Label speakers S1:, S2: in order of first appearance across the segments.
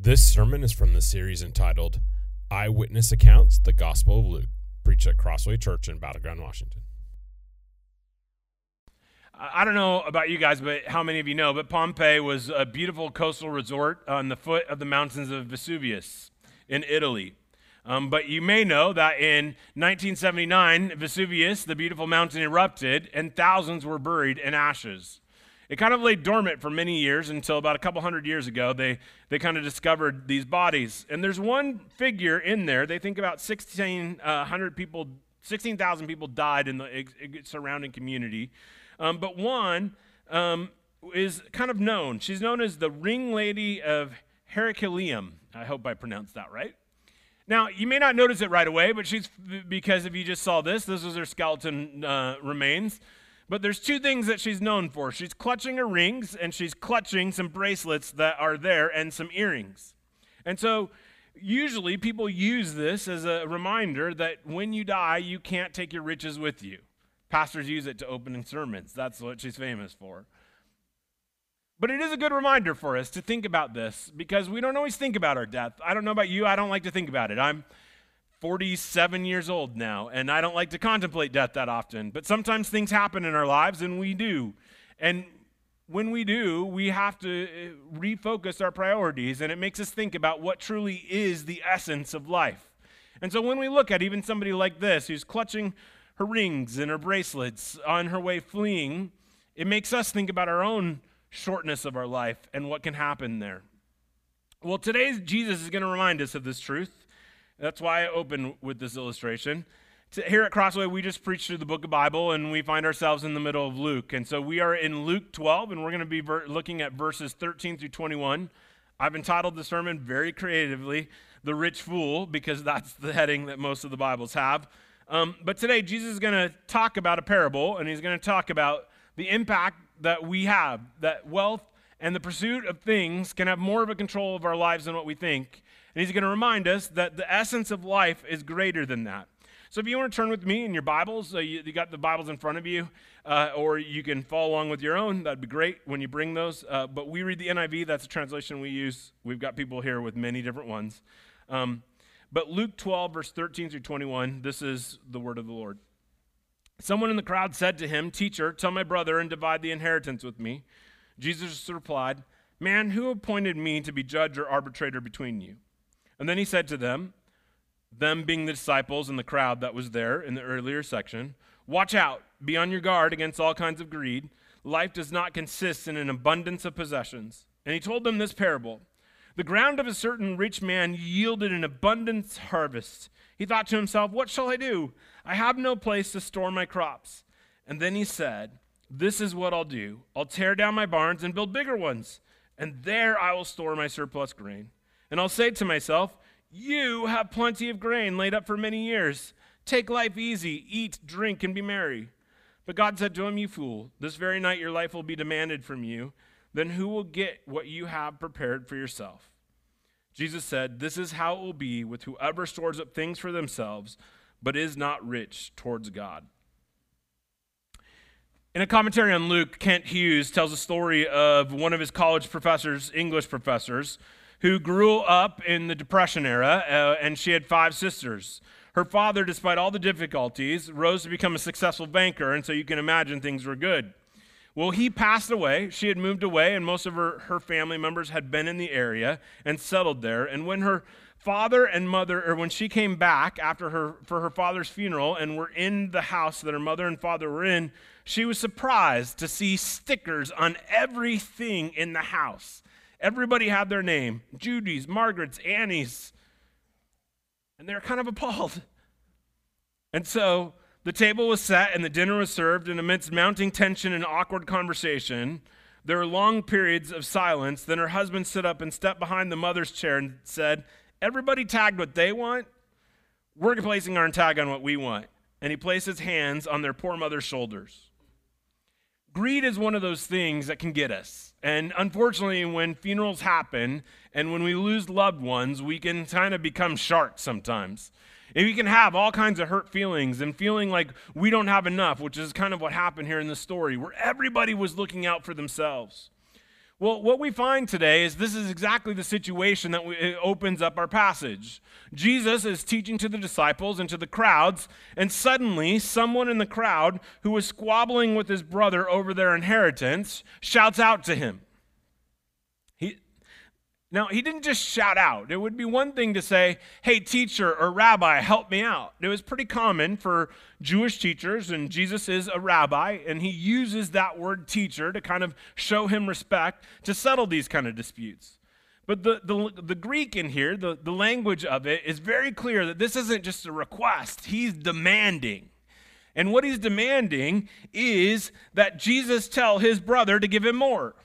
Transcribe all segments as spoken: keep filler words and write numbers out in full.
S1: This sermon is from the series entitled Eyewitness Accounts, the Gospel of Luke, preached at Crossway Church in Battleground, Washington.
S2: I don't know about you guys, but how many of you know, but Pompeii was a beautiful coastal resort on the foot of the mountains of Vesuvius in Italy. Um, but you may know that in nineteen seventy-nine, Vesuvius, the beautiful mountain, erupted, and thousands were buried in ashes. It kind of lay dormant for many years until about a couple hundred years ago, they, they kind of discovered these bodies. And there's one figure in there, they think about sixteen hundred people, sixteen thousand people died in the surrounding community. Um, but one um, is kind of known. She's known as the Ring Lady of Herculaneum. I hope I pronounced that right. Now, you may not notice it right away, but she's, because if you just saw this, this was her skeleton uh, remains. But there's two things that she's known for. She's clutching her rings, and she's clutching some bracelets that are there and some earrings. And so usually people use this as a reminder that when you die, you can't take your riches with you. Pastors use it to open in sermons. That's what she's famous for. But it is a good reminder for us to think about this because we don't always think about our death. I don't know about you. I don't like to think about it. I'm forty-seven years old now, and I don't like to contemplate death that often. But sometimes things happen in our lives, and we do. And when we do, we have to refocus our priorities, and it makes us think about what truly is the essence of life. And so when we look at even somebody like this who's clutching her rings and her bracelets on her way fleeing, it makes us think about our own shortness of our life and what can happen there. Well, today Jesus is going to remind us of this truth. That's why I open with this illustration. Here at Crossway, we just preach through the book of Bible, and we find ourselves in the middle of Luke. And so we are in Luke twelve, and we're going to be ver- looking at verses thirteen through twenty-one. I've entitled the sermon very creatively, The Rich Fool, because that's the heading that most of the Bibles have. Um, but today, Jesus is going to talk about a parable, and he's going to talk about the impact that we have, that wealth and the pursuit of things can have more of a control of our lives than what we think. And he's going to remind us that the essence of life is greater than that. So if you want to turn with me in your Bibles, uh, you, you got the Bibles in front of you, uh, or you can follow along with your own. That'd be great when you bring those. Uh, but we read the N I V. That's the translation we use. We've got people here with many different ones. Um, but Luke twelve, verse thirteen through twenty-one, this is the word of the Lord. Someone in the crowd said to him, "Teacher, tell my brother and divide the inheritance with me." Jesus replied, "Man, who appointed me to be judge or arbitrator between you?" And then he said to them, them being the disciples and the crowd that was there in the earlier section, "Watch out, be on your guard against all kinds of greed. Life does not consist in an abundance of possessions." And he told them this parable. The ground of a certain rich man yielded an abundant harvest. He thought to himself, "What shall I do? I have no place to store my crops." And then he said, "This is what I'll do. I'll tear down my barns and build bigger ones, and there I will store my surplus grain. And I'll say to myself, you have plenty of grain laid up for many years. Take life easy, eat, drink, and be merry." But God said to him, "You fool, this very night your life will be demanded from you. Then who will get what you have prepared for yourself?" Jesus said, "This is how it will be with whoever stores up things for themselves, but is not rich towards God." In a commentary on Luke, Kent Hughes tells a story of one of his college professors, English professors, who grew up in the Depression era, uh, and she had five sisters. Her father, despite all the difficulties, rose to become a successful banker, and so you can imagine things were good. Well, he passed away. She had moved away, and most of her, her family members had been in the area and settled there. And when her father and mother, or when she came back after her for her father's funeral and were in the house that her mother and father were in, she was surprised to see stickers on everything in the house. Everybody had their name, Judy's, Margaret's, Annie's, and they were kind of appalled. And so the table was set and the dinner was served, and amidst mounting tension and awkward conversation, there were long periods of silence. Then her husband stood up and stepped behind the mother's chair and said, "Everybody tagged what they want. We're placing our tag on what we want." And he placed his hands on their poor mother's shoulders. Greed is one of those things that can get us. And unfortunately, when funerals happen and when we lose loved ones, we can kind of become sharks sometimes. And we can have all kinds of hurt feelings and feeling like we don't have enough, which is kind of what happened here in this story, where everybody was looking out for themselves. Well, what we find today is this is exactly the situation that we, it opens up our passage. Jesus is teaching to the disciples and to the crowds, and suddenly someone in the crowd who was squabbling with his brother over their inheritance shouts out to him. He, now, he didn't just shout out. It would be one thing to say, hey, teacher or rabbi, help me out. It was pretty common for Jewish teachers, and Jesus is a rabbi, and he uses that word teacher to kind of show him respect to settle these kind of disputes. But the, the, the Greek in here, the, the language of it, is very clear that this isn't just a request. He's demanding. And what he's demanding is that Jesus tell his brother to give him more.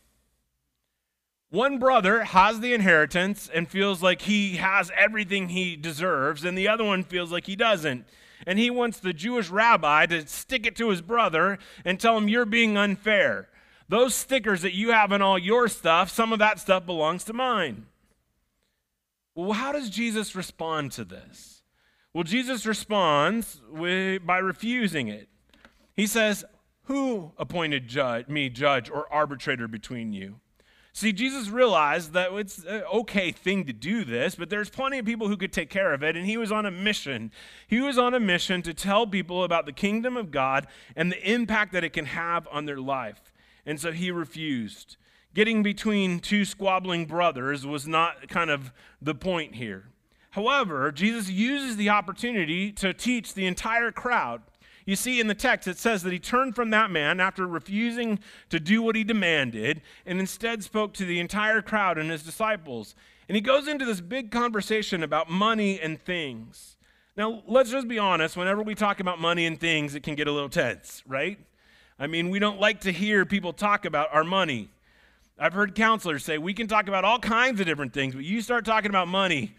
S2: One brother has the inheritance and feels like he has everything he deserves, and the other one feels like he doesn't. And he wants the Jewish rabbi to stick it to his brother and tell him, you're being unfair. Those stickers that you have on all your stuff, some of that stuff belongs to mine. Well, how does Jesus respond to this? Well, Jesus responds with, by refusing it. He says, who appointed judge, me judge or arbitrator between you? See, Jesus realized that it's an okay thing to do this, but there's plenty of people who could take care of it, and he was on a mission. He was on a mission to tell people about the kingdom of God and the impact that it can have on their life. And so he refused. Getting between two squabbling brothers was not kind of the point here. However, Jesus uses the opportunity to teach the entire crowd. You see, in the text, it says that he turned from that man after refusing to do what he demanded and instead spoke to the entire crowd and his disciples. And he goes into this big conversation about money and things. Now, let's just be honest. Whenever we talk about money and things, it can get a little tense, right? I mean, we don't like to hear people talk about our money. I've heard counselors say, we can talk about all kinds of different things, but you start talking about money,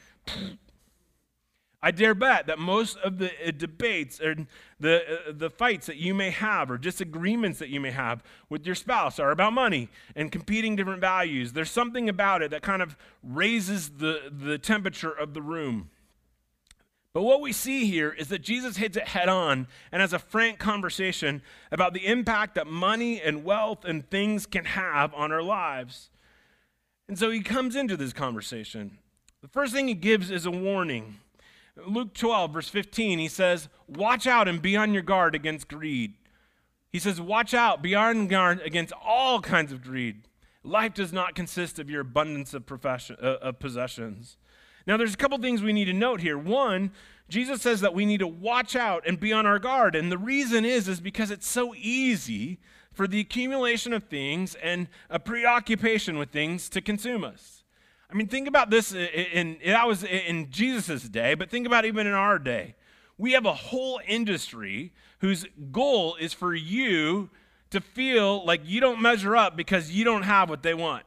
S2: I dare bet that most of the uh, debates or the uh, the fights that you may have or disagreements that you may have with your spouse are about money and competing different values. There's something about it that kind of raises the, the temperature of the room. But what we see here is that Jesus hits it head on and has a frank conversation about the impact that money and wealth and things can have on our lives. And so he comes into this conversation. The first thing he gives is a warning. Luke twelve, verse fifteen, he says, watch out and be on your guard against greed. He says, watch out, be on guard against all kinds of greed. Life does not consist of your abundance of, profession, uh, of possessions. Now, there's a couple things we need to note here. One, Jesus says that we need to watch out and be on our guard. And the reason is, is because it's so easy for the accumulation of things and a preoccupation with things to consume us. I mean, think about this, in, in, that was in Jesus' day, but think about even in our day. We have a whole industry whose goal is for you to feel like you don't measure up because you don't have what they want.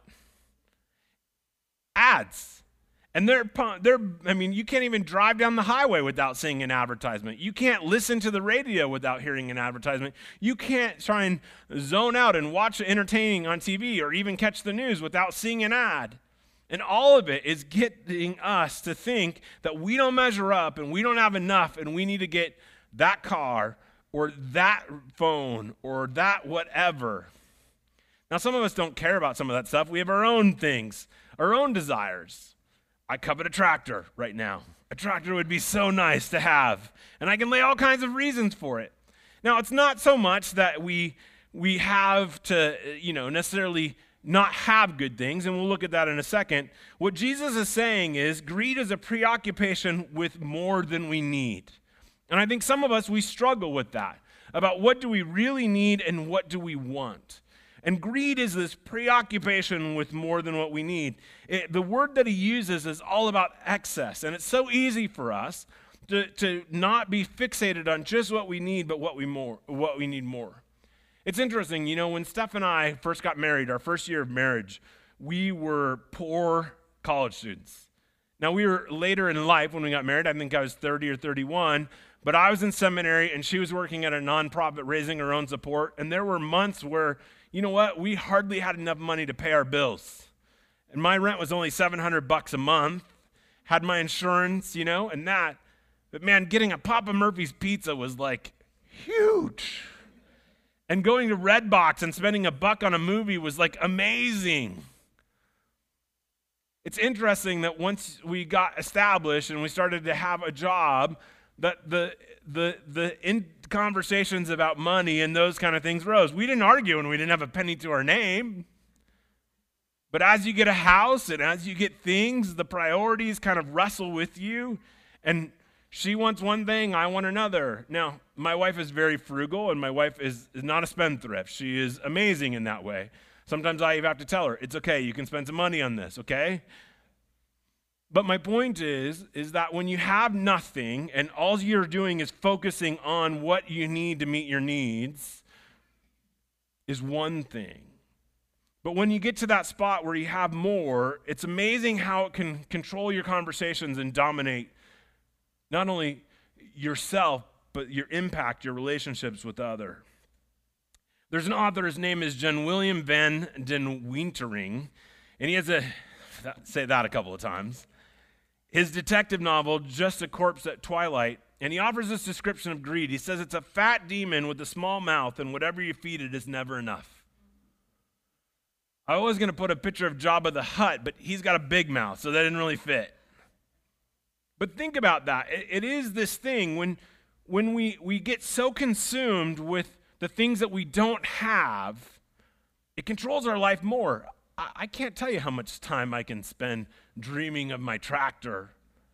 S2: Ads. And they're, they're, I mean, you can't even drive down the highway without seeing an advertisement. You can't listen to the radio without hearing an advertisement. You can't try and zone out and watch entertaining on T V or even catch the news without seeing an ad. And all of it is getting us to think that we don't measure up and we don't have enough and we need to get that car or that phone or that whatever. Now, some of us don't care about some of that stuff. We have our own things, our own desires. I covet a tractor right now. A tractor would be so nice to have. And I can lay all kinds of reasons for it. Now, it's not so much that we we have to, you know, necessarily not have good things, and we'll look at that in a second. What Jesus is saying is greed is a preoccupation with more than we need. And I think some of us, we struggle with that, about what do we really need and what do we want. And greed is this preoccupation with more than what we need. It, the word that he uses is all about excess, and it's so easy for us to, to not be fixated on just what we need, but what we more, what we need more. It's interesting, you know, when Steph and I first got married, our first year of marriage, we were poor college students. Now, we were later in life when we got married. I think I was thirty or thirty-one, but I was in seminary and she was working at a nonprofit raising her own support. And there were months where, you know what, we hardly had enough money to pay our bills. And my rent was only seven hundred bucks a month, had my insurance, you know, and that. But man, getting a Papa Murphy's pizza was like huge. And going to Redbox and spending a buck on a movie was like amazing. It's interesting that once we got established and we started to have a job, that the the the in conversations about money and those kind of things rose. We didn't argue and we didn't have a penny to our name. But as you get a house and as you get things, the priorities kind of wrestle with you. And she wants one thing, I want another. Now, my wife is very frugal and my wife is, is not a spendthrift. She is amazing in that way. Sometimes I even have to tell her, it's okay, you can spend some money on this, okay? But my point is, is that when you have nothing and all you're doing is focusing on what you need to meet your needs is one thing. But when you get to that spot where you have more, it's amazing how it can control your conversations and dominate not only yourself, but your impact, your relationships with others. There's an author, his name is John William Van den Wintering, and he has a, say that a couple of times, his detective novel, Just a Corpse at Twilight, and he offers this description of greed. He says it's a fat demon with a small mouth, and whatever you feed it is never enough. I was going to put a picture of Jabba the Hutt, but he's got a big mouth, so that didn't really fit. But think about that. It, it is this thing when, when we, we get so consumed with the things that we don't have, it controls our life more. I, I can't tell you how much time I can spend dreaming of my tractor.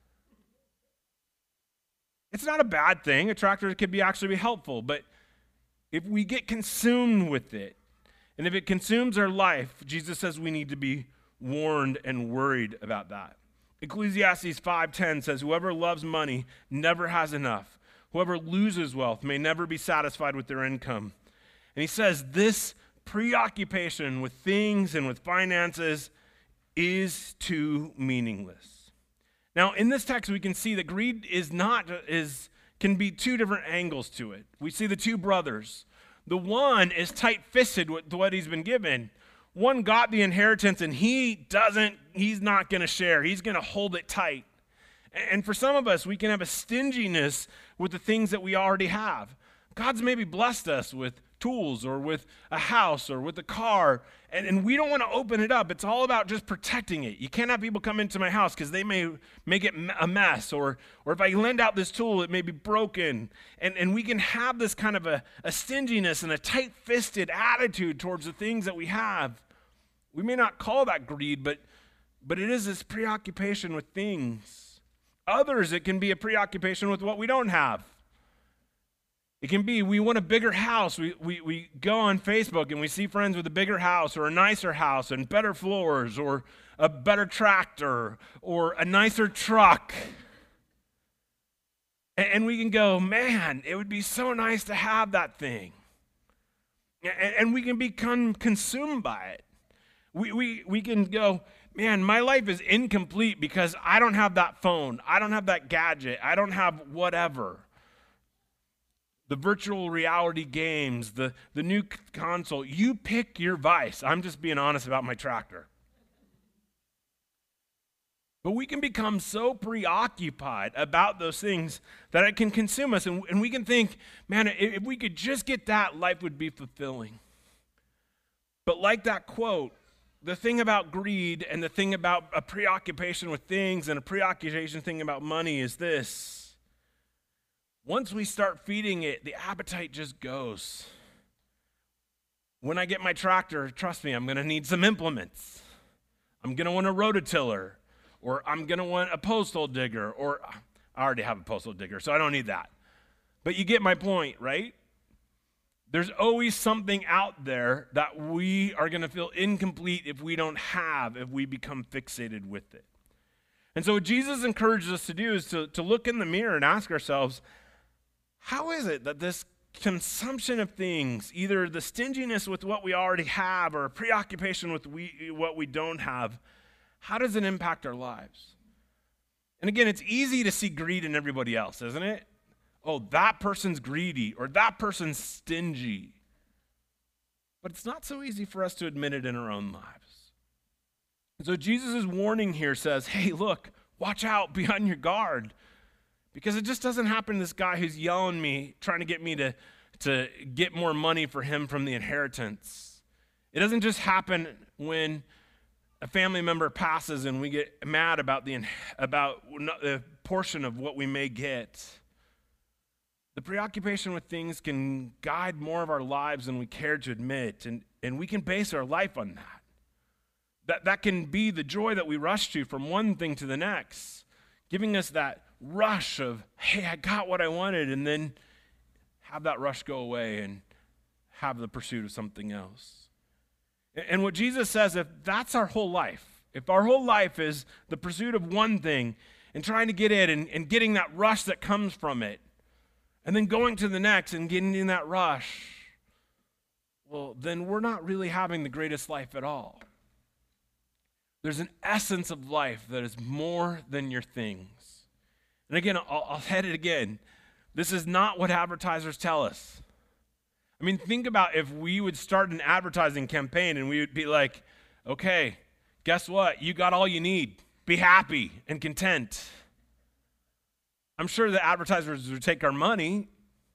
S2: It's not a bad thing. A tractor could be actually be helpful, but if we get consumed with it, and if it consumes our life, Jesus says we need to be warned and worried about that. Ecclesiastes five ten says, whoever loves money never has enough. Whoever loses wealth may never be satisfied with their income. And he says this preoccupation with things and with finances is too meaningless. Now, in this text, we can see that greed is not, is can be two different angles to it. We see the two brothers. The one is tight-fisted with what he's been given. One got the inheritance and he doesn't, he's not going to share. He's going to hold it tight. And for some of us, we can have a stinginess with the things that we already have. God's maybe blessed us with tools or with a house or with a car, and, and we don't want to open it up. It's all about just protecting it. You can't have people come into my house because they may make it a mess, or or if I lend out this tool, it may be broken. And, and we can have this kind of a, a stinginess and a tight-fisted attitude towards the things that we have. We may not call that greed, but, but it is this preoccupation with things. Others, it can be a preoccupation with what we don't have. It can be we want a bigger house. We, we, we go on Facebook and we see friends with a bigger house or a nicer house and better floors or a better tractor or a nicer truck. And, and we can go, man, it would be so nice to have that thing. And, and we can become consumed by it. We, we, we can go, man, my life is incomplete because I don't have that phone. I don't have that gadget. I don't have whatever. The virtual reality games, the, the new console, you pick your vice. I'm just being honest about my tractor. But we can become so preoccupied about those things that it can consume us. And, and we can think, man, if we could just get that, life would be fulfilling. But like that quote, the thing about greed and the thing about a preoccupation with things and a preoccupation thing about money is this. Once we start feeding it, the appetite just goes. When I get my tractor, trust me, I'm going to need some implements. I'm going to want a rototiller, or I'm going to want a postal digger, or I already have a postal digger, so I don't need that. But you get my point, right? There's always something out there that we are going to feel incomplete if we don't have, if we become fixated with it. And so what Jesus encourages us to do is to, to look in the mirror and ask ourselves, how is it that this consumption of things, either the stinginess with what we already have or a preoccupation with we, what we don't have, how does it impact our lives? And again, it's easy to see greed in everybody else, isn't it? Oh, that person's greedy or that person's stingy. But it's not so easy for us to admit it in our own lives. And so Jesus' warning here says, hey, look, watch out, be on your guard. Because it just doesn't happen to this guy who's yelling at me, trying to get me to to get more money for him from the inheritance. It doesn't just happen when a family member passes and we get mad about the about the portion of what we may get. The preoccupation with things can guide more of our lives than we care to admit, and, and we can base our life on that. That that can be the joy that we rush to from one thing to the next, giving us that rush of, hey, I got what I wanted, and then have that rush go away and have the pursuit of something else. And what Jesus says, if that's our whole life, if our whole life is the pursuit of one thing and trying to get it and, and getting that rush that comes from it, and then going to the next and getting in that rush, well, then we're not really having the greatest life at all. There's an essence of life that is more than your things. And again, I'll, I'll head it again. This is not what advertisers tell us. I mean, think about if we would start an advertising campaign and we would be like, okay, guess what? You got all you need. Be happy and content. I'm sure the advertisers would take our money,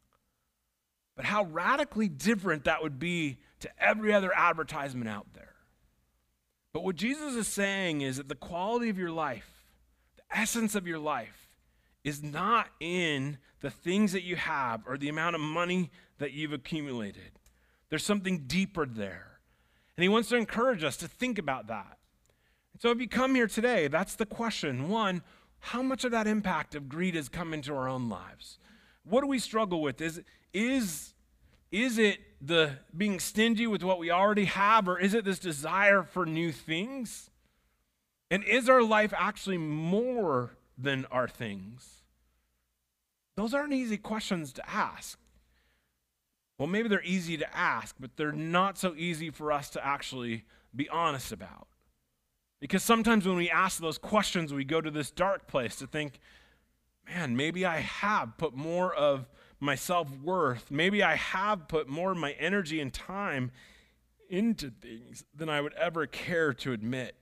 S2: but how radically different that would be to every other advertisement out there. But what Jesus is saying is that the quality of your life, the essence of your life, is not in the things that you have or the amount of money that you've accumulated. There's something deeper there. And he wants to encourage us to think about that. So if you come here today, that's the question. One, how much of that impact of greed has come into our own lives? What do we struggle with? Is, is, is it the being stingy with what we already have, or is it this desire for new things? And is our life actually more than our things? Those aren't easy questions to ask. Well, maybe they're easy to ask, but they're not so easy for us to actually be honest about. Because sometimes when we ask those questions, we go to this dark place to think, man, maybe I have put more of my self-worth, maybe I have put more of my energy and time into things than I would ever care to admit.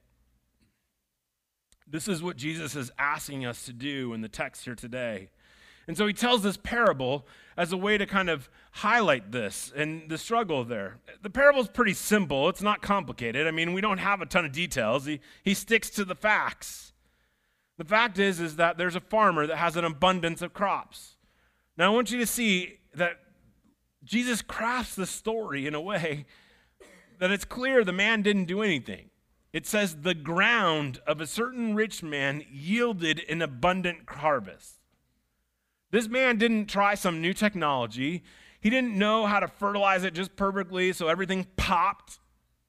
S2: This is what Jesus is asking us to do in the text here today. And so he tells this parable as a way to kind of highlight this and the struggle there. The parable is pretty simple. It's not complicated. I mean, we don't have a ton of details. He, he sticks to the facts. The fact is, is that there's a farmer that has an abundance of crops. Now, I want you to see that Jesus crafts the story in a way that it's clear the man didn't do anything. It says the ground of a certain rich man yielded an abundant harvest. This man didn't try some new technology. He didn't know how to fertilize it just perfectly so everything popped.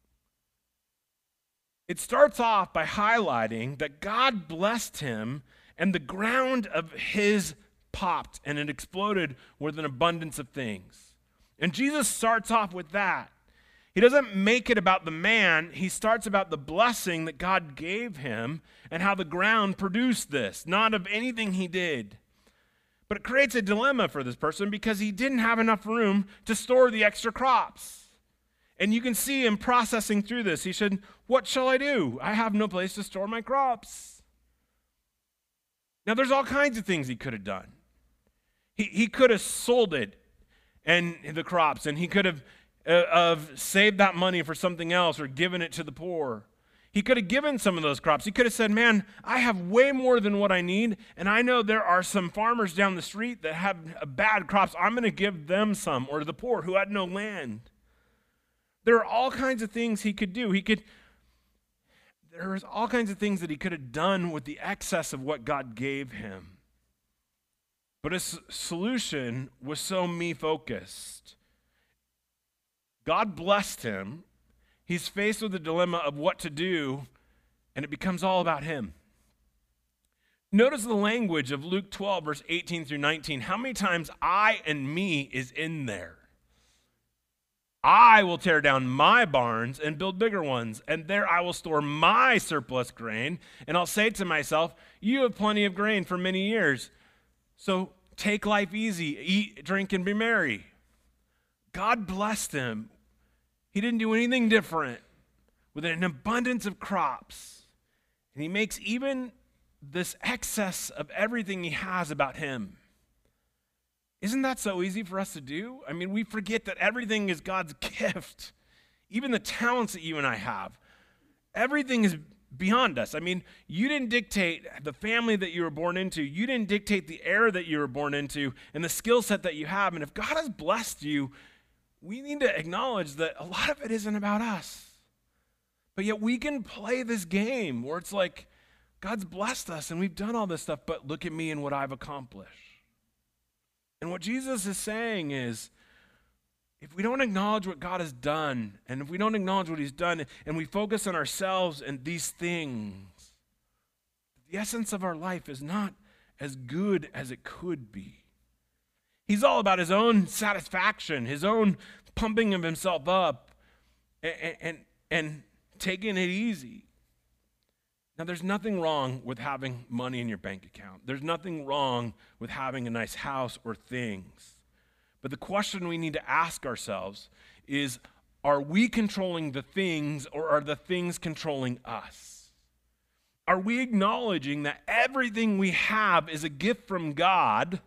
S2: It starts off by highlighting that God blessed him and the ground of his popped and it exploded with an abundance of things. And Jesus starts off with that. He doesn't make it about the man. He starts about the blessing that God gave him and how the ground produced this, not of anything he did. But it creates a dilemma for this person because he didn't have enough room to store the extra crops. And you can see him processing through this. He said, what shall I do? I have no place to store my crops. Now, there's all kinds of things he could have done. He, he could have sold it and the crops, and he could have uh, have saved that money for something else or given it to the poor. He could have given some of those crops. He could have said, man, I have way more than what I need, and I know there are some farmers down the street that have bad crops. I'm going to give them some, or the poor who had no land. There are all kinds of things he could do. He could, there was all kinds of things that he could have done with the excess of what God gave him. But his solution was so me-focused. God blessed him. He's faced with the dilemma of what to do, and it becomes all about him. Notice the language of Luke twelve, verse eighteen through nineteen. How many times I and me is in there? I will tear down my barns and build bigger ones, and there I will store my surplus grain, and I'll say to myself, you have plenty of grain for many years, so take life easy, eat, drink, and be merry. God blessed him. He didn't do anything different with an abundance of crops. And he makes even this excess of everything he has about him. Isn't that so easy for us to do? I mean, we forget that everything is God's gift. Even the talents that you and I have. Everything is beyond us. I mean, you didn't dictate the family that you were born into. You didn't dictate the era that you were born into and the skill set that you have. And if God has blessed you, we need to acknowledge that a lot of it isn't about us. But yet we can play this game where it's like, God's blessed us and we've done all this stuff, but look at me and what I've accomplished. And what Jesus is saying is, if we don't acknowledge what God has done, and if we don't acknowledge what he's done, and we focus on ourselves and these things, the essence of our life is not as good as it could be. He's all about his own satisfaction, his own pumping of himself up, and, and, and taking it easy. Now, there's nothing wrong with having money in your bank account. There's nothing wrong with having a nice house or things. But the question we need to ask ourselves is, are we controlling the things or are the things controlling us? Are we acknowledging that everything we have is a gift from God?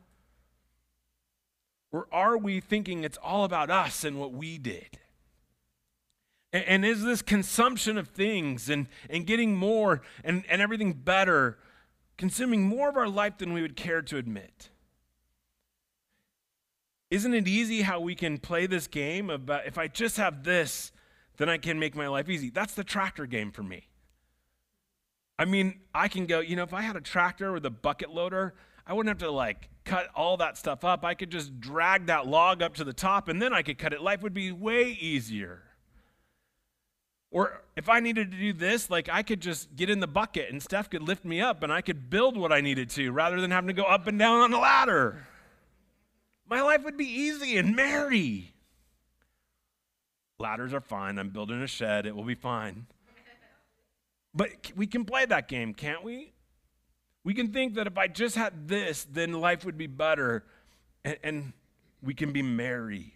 S2: Or are we thinking it's all about us and what we did? And, and is this consumption of things and, and getting more and, and everything better consuming more of our life than we would care to admit? Isn't it easy how we can play this game about if I just have this, then I can make my life easy? That's the tractor game for me. I mean, I can go, you know, if I had a tractor with a bucket loader, I wouldn't have to like cut all that stuff up. I could just drag that log up to the top and then I could cut it. Life would be way easier. Or if I needed to do this, like I could just get in the bucket and Steph could lift me up and I could build what I needed to rather than having to go up and down on a ladder. My life would be easy and merry. Ladders are fine. I'm building a shed. It will be fine. But we can play that game, can't we? We can think that if I just had this, then life would be better, and, and we can be merry.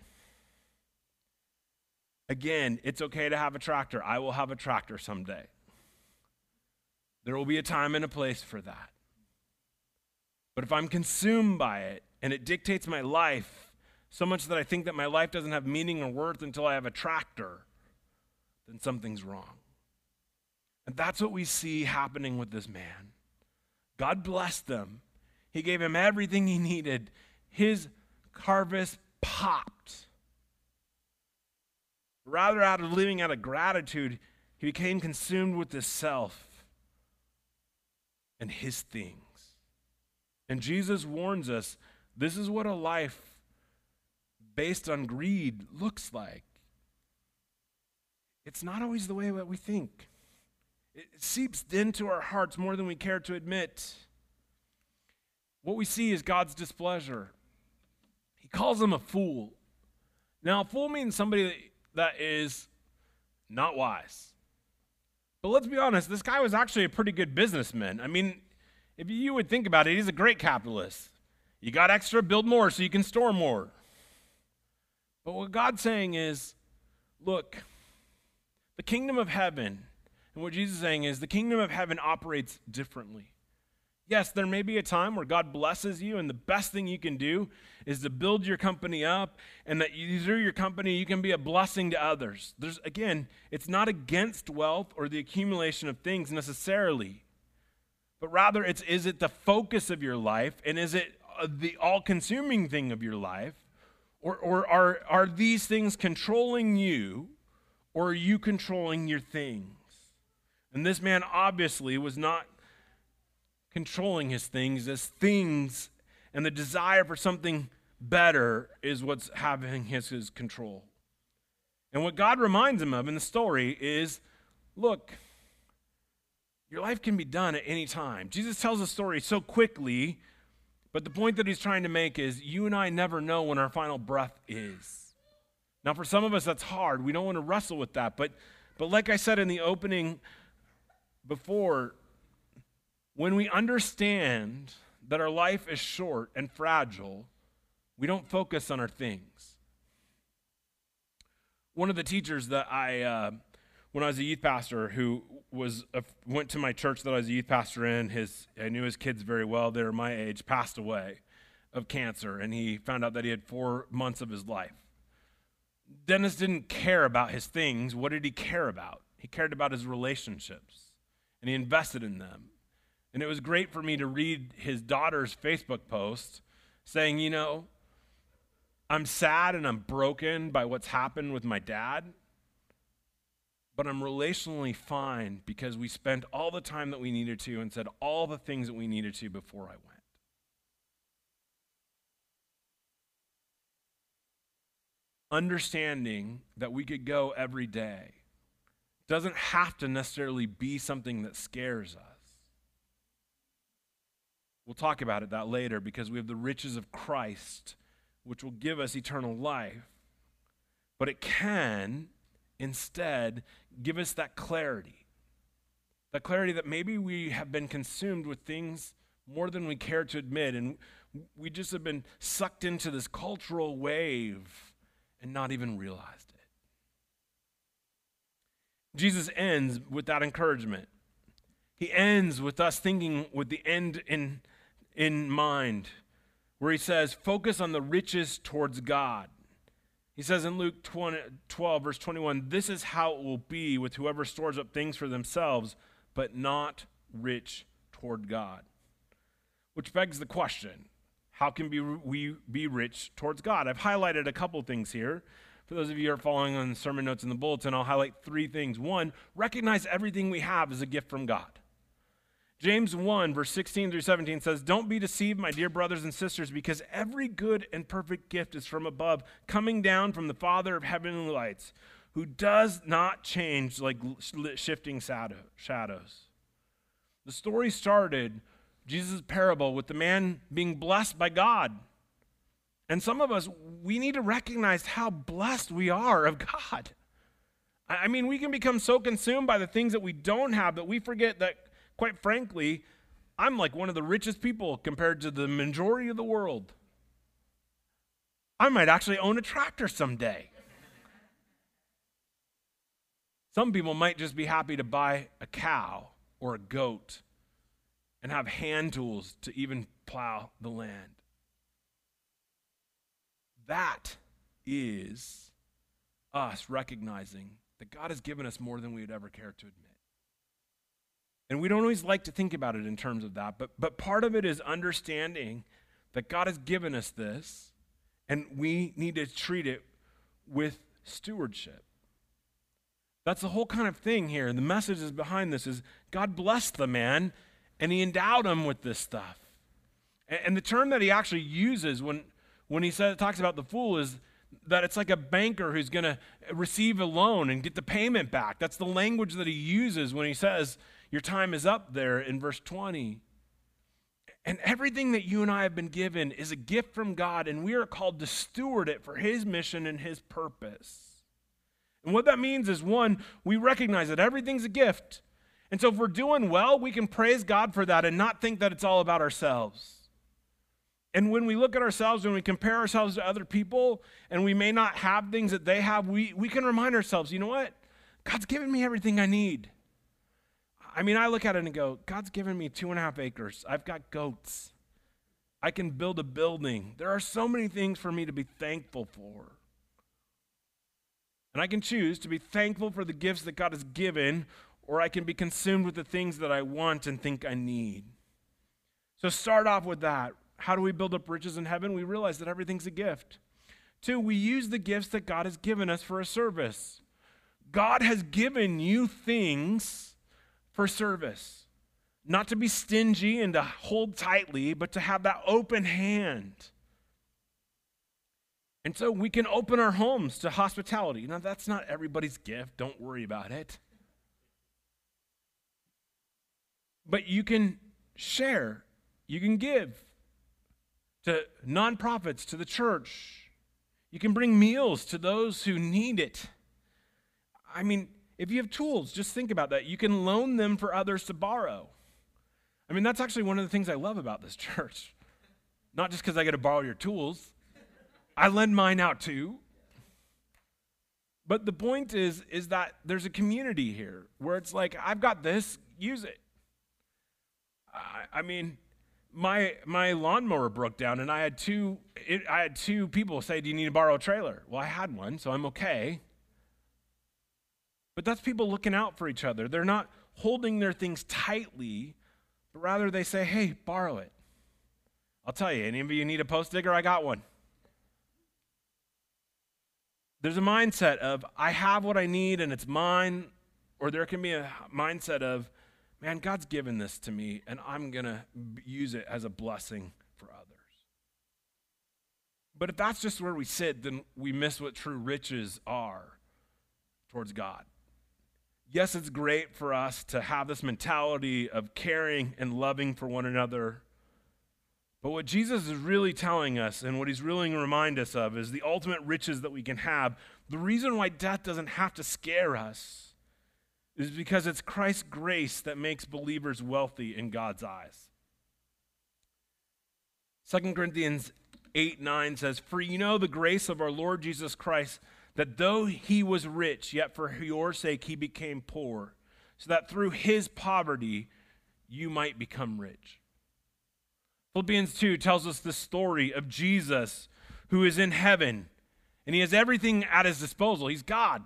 S2: Again, it's okay to have a tractor. I will have a tractor someday. There will be a time and a place for that. But if I'm consumed by it, and it dictates my life so much that I think that my life doesn't have meaning or worth until I have a tractor, then something's wrong. And that's what we see happening with this man. God blessed them. He gave him everything he needed. His harvest popped. Rather, out of living out of gratitude, he became consumed with his self and his things. And Jesus warns us, this is what a life based on greed looks like. It's not always the way that we think. It seeps into our hearts more than we care to admit. What we see is God's displeasure. He calls him a fool. Now, a fool means somebody that is not wise. But let's be honest, this guy was actually a pretty good businessman. I mean, if you would think about it, he's a great capitalist. You got extra, build more so you can store more. But what God's saying is, look, the kingdom of heaven, and what Jesus is saying is the kingdom of heaven operates differently. Yes, there may be a time where God blesses you, and the best thing you can do is to build your company up, and that you, through your company you can be a blessing to others. There's, again, it's not against wealth or the accumulation of things necessarily, but rather it's, is it the focus of your life, and is it the all-consuming thing of your life, or, or are, are these things controlling you, or are you controlling your things? And this man obviously was not controlling his things, as things and the desire for something better is what's having his, his control. And what God reminds him of in the story is, look, your life can be done at any time. Jesus tells the story so quickly, but the point that he's trying to make is you and I never know when our final breath is. Now, for some of us, that's hard. We don't want to wrestle with that. But, but like I said in the opening before, when we understand that our life is short and fragile, we don't focus on our things. One of the teachers that I, uh, when I was a youth pastor, who was a, went to my church that I was a youth pastor in, his I knew his kids very well. They were my age, passed away. of cancer, and he found out that he had four months of his life. Dennis didn't care about his things. What did he care about? He cared about his relationships, and he invested in them. And it was great for me to read his daughter's Facebook post saying, you know, I'm sad and I'm broken by what's happened with my dad, but I'm relationally fine because we spent all the time that we needed to and said all the things that we needed to before I went. Understanding that we could go every day doesn't have to necessarily be something that scares us. We'll talk about it that later because we have the riches of Christ, which will give us eternal life. But it can instead give us that clarity. That clarity that maybe we have been consumed with things more than we care to admit, and we just have been sucked into this cultural wave and not even realized it. Jesus ends with that encouragement. He ends with us thinking with the end in, in mind, where he says, focus on the riches towards God. He says in Luke twelve, verse twenty-one, this is how it will be with whoever stores up things for themselves, but not rich toward God. Which begs the question, how can be, we be rich towards God? I've highlighted a couple things here. For those of you who are following on the sermon notes in the bulletin, I'll highlight three things. One, recognize everything we have is a gift from God. James one, verse sixteen through seventeen says, don't be deceived, my dear brothers and sisters, because every good and perfect gift is from above, coming down from the Father of heavenly lights, who does not change like shifting shadows. The story started, Jesus' parable, with the man being blessed by God. And some of us, we need to recognize how blessed we are of God. I mean, we can become so consumed by the things that we don't have that we forget that, quite frankly, I'm like one of the richest people compared to the majority of the world. I might actually own a tractor someday. Some people might just be happy to buy a cow or a goat and have hand tools to even plow the land. That is us recognizing that God has given us more than we would ever care to admit. And we don't always like to think about it in terms of that, but, but part of it is understanding that God has given us this, and we need to treat it with stewardship. That's the whole kind of thing here. And the message is behind this is God blessed the man, and he endowed him with this stuff. And, and the term that he actually uses when When he says, talks about the fool is that it's like a banker who's going to receive a loan and get the payment back. That's the language that he uses when he says, your time is up there in verse twenty. And everything that you and I have been given is a gift from God, and we are called to steward it for his mission and his purpose. And what that means is, one, we recognize that everything's a gift. And so if we're doing well, we can praise God for that and not think that it's all about ourselves. And when we look at ourselves, when we compare ourselves to other people, and we may not have things that they have, we, we can remind ourselves, you know what? God's given me everything I need. I mean, I look at it and go, God's given me two and a half acres. I've got goats. I can build a building. There are so many things for me to be thankful for. And I can choose to be thankful for the gifts that God has given, or I can be consumed with the things that I want and think I need. So start off with that. How do we build up riches in heaven? We realize that everything's a gift. Two, we use the gifts that God has given us for a service. God has given you things for service. Not to be stingy and to hold tightly, but to have that open hand. And so we can open our homes to hospitality. Now, that's not everybody's gift. Don't worry about it. But you can share. You can give. To nonprofits, to the church. You can bring meals to those who need it. I mean, if you have tools, just think about that. You can loan them for others to borrow. I mean, that's actually one of the things I love about this church. Not just because I get to borrow your tools. I lend mine out too. But the point is, is that there's a community here where it's like, I've got this, use it. I, I mean, my my lawnmower broke down, and I had two it, I had two people say, "Do you need to borrow a trailer?" Well, I had one, so I'm okay. But that's people looking out for each other. They're not holding their things tightly, but rather they say, "Hey, borrow it." I'll tell you, any of you need a post digger? I got one. There's a mindset of, I have what I need and it's mine, or there can be a mindset of, man, God's given this to me and I'm going to use it as a blessing for others. But if that's just where we sit, then we miss what true riches are towards God. Yes, it's great for us to have this mentality of caring and loving for one another. But what Jesus is really telling us and what he's really reminding us of is the ultimate riches that we can have. The reason why death doesn't have to scare us is because it's Christ's grace that makes believers wealthy in God's eyes. Second Corinthians eight nine says, "For you know the grace of our Lord Jesus Christ, that though he was rich, yet for your sake he became poor, so that through his poverty you might become rich." Philippians two tells us the story of Jesus who is in heaven, and he has everything at his disposal. He's God.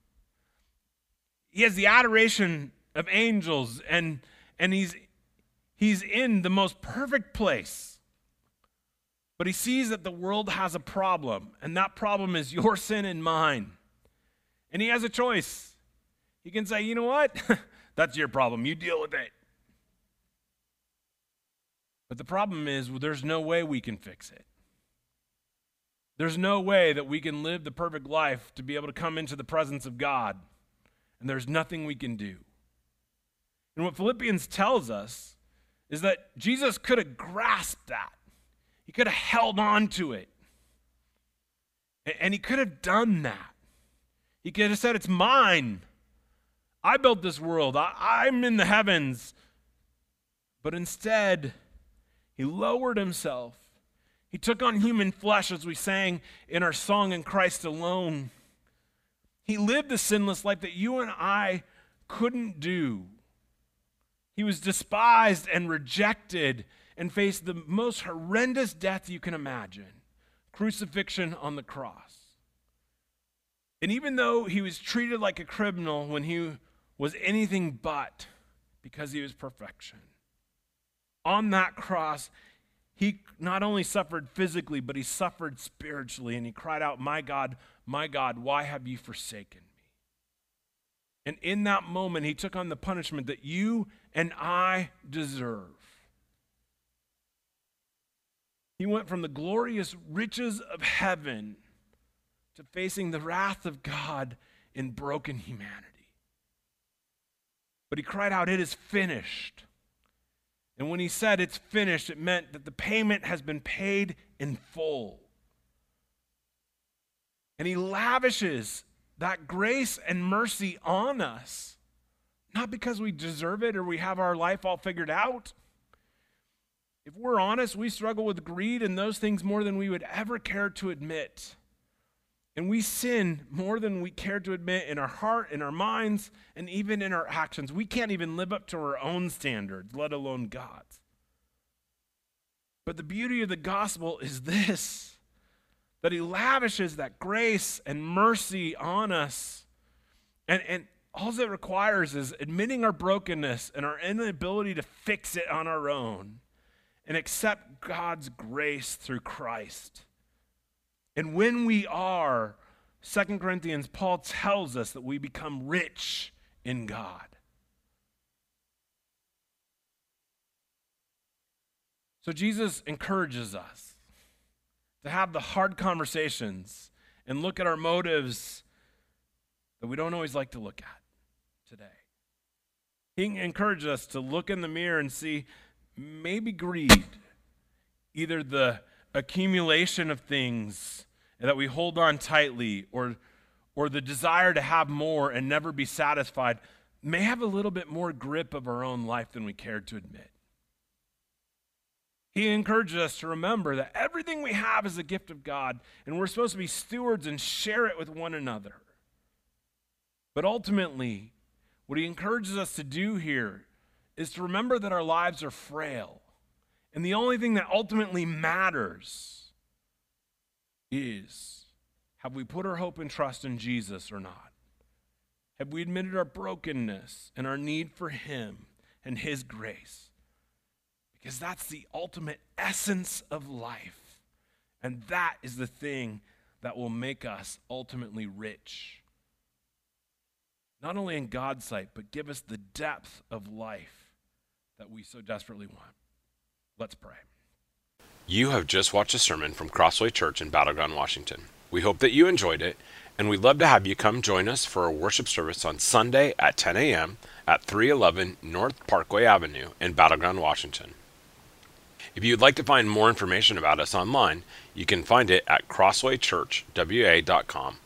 S2: He has the adoration of angels, and, and he's, he's in the most perfect place. But he sees that the world has a problem, and that problem is your sin and mine. And he has a choice. He can say, you know what? That's your problem. You deal with it. But the problem is, well, there's no way we can fix it. There's no way that we can live the perfect life to be able to come into the presence of God, and there's nothing we can do. And what Philippians tells us is that Jesus could have grasped that. He could have held on to it. And he could have done that. He could have said, it's mine. I built this world. I, I'm in the heavens. But instead, he lowered himself. He took on human flesh, as we sang in our song, "In Christ Alone." He lived the sinless life that you and I couldn't do. He was despised and rejected and faced the most horrendous death you can imagine, crucifixion on the cross. And even though he was treated like a criminal when he was anything but, because he was perfection, on that cross, he not only suffered physically, but he suffered spiritually, and he cried out, "My God, my God, why have you forsaken me?" And in that moment, he took on the punishment that you and I deserve. He went from the glorious riches of heaven to facing the wrath of God in broken humanity. But he cried out, "It is finished." And when he said it's finished, it meant that the payment has been paid in full. And he lavishes that grace and mercy on us, not because we deserve it or we have our life all figured out. If we're honest, we struggle with greed and those things more than we would ever care to admit. And we sin more than we care to admit in our heart, in our minds, and even in our actions. We can't even live up to our own standards, let alone God's. But the beauty of the gospel is this, that he lavishes that grace and mercy on us. And, and all it requires is admitting our brokenness and our inability to fix it on our own and accept God's grace through Christ. And when we are, Second Corinthians, Paul tells us that we become rich in God. So Jesus encourages us to have the hard conversations and look at our motives that we don't always like to look at today. He encourages us to look in the mirror and see maybe greed, either the accumulation of things that we hold on tightly, or, or the desire to have more and never be satisfied, may have a little bit more grip of our own life than we cared to admit. He encourages us to remember that everything we have is a gift of God, and we're supposed to be stewards and share it with one another. But ultimately, what he encourages us to do here is to remember that our lives are frail, And the only thing that ultimately matters is, have we put our hope and trust in Jesus or not? Have we admitted our brokenness and our need for him and his grace? Because that's the ultimate essence of life. And that is the thing that will make us ultimately rich. Not only in God's sight, but give us the depth of life that we so desperately want. Let's pray.
S1: You have just watched a sermon from Crossway Church in Battleground, Washington. We hope that you enjoyed it, and we'd love to have you come join us for a worship service on Sunday at ten a.m. at three eleven North Parkway Avenue in Battleground, Washington. If you'd like to find more information about us online, you can find it at crossway church w a dot com.